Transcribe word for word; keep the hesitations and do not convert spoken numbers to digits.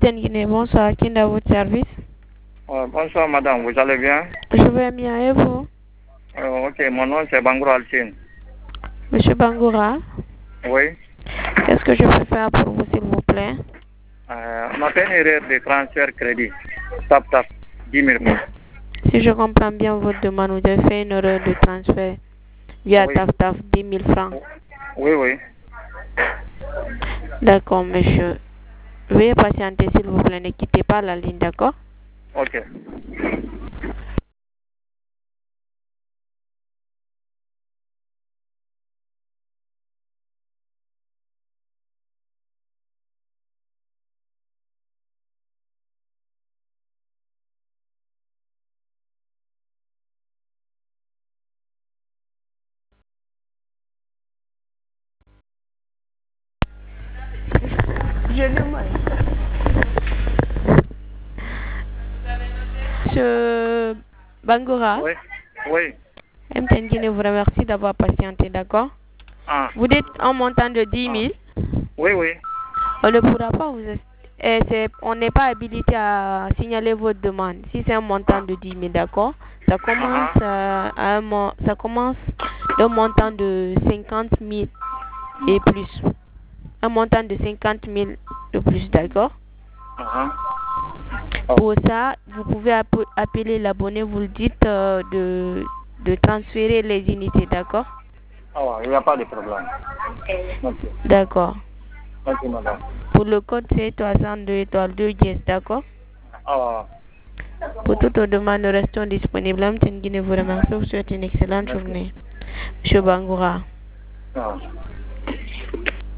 Guinée, bonsoir. Qui est à votre service? Euh, bonsoir madame, vous allez bien? Je vais bien et vous? euh, Ok, mon nom c'est Bangoura Altine. Monsieur Bangoura? Oui. Qu'est-ce que je peux faire pour vous s'il vous plaît? Euh, on a fait une erreur de transfert crédit. Tap tap, dix mille francs. Si je comprends bien votre demande, vous avez fait une erreur de transfert via Oui. Taf Taf, dix mille francs. Oui, oui. D'accord, monsieur. Veuillez patienter s'il vous plaît, ne quittez pas la ligne, d'accord? Ok. Je le Monsieur Bangoura? Oui. Oui. M T N Guinée vous remercie d'avoir patienté, d'accord? Ah. Vous dites un montant de dix Ah. mille? Oui, oui. On ne pourra pas vous... Et c'est- on n'est pas habilité à signaler votre demande. Si c'est un montant de dix mille, d'accord? Ça commence Ah. euh, à un mon- ça commence d'un montant de cinquante mille et plus. Un montant de cinquante mille de plus, d'accord? Ah. Pour ça, vous pouvez app- appeler l'abonné, vous le dites euh, de, de transférer les unités, d'accord? Ah ouais, il n'y a pas de problème. Okay. D'accord. Ok, madame. Pour le code, c'est trois cent deux étoiles deux dièse, d'accord? Ah. Pour toute demande, nous restons disponibles. M T N Guinée vous remercie. Vous souhaite une excellente Merci. journée. Monsieur Bangoura. Ah.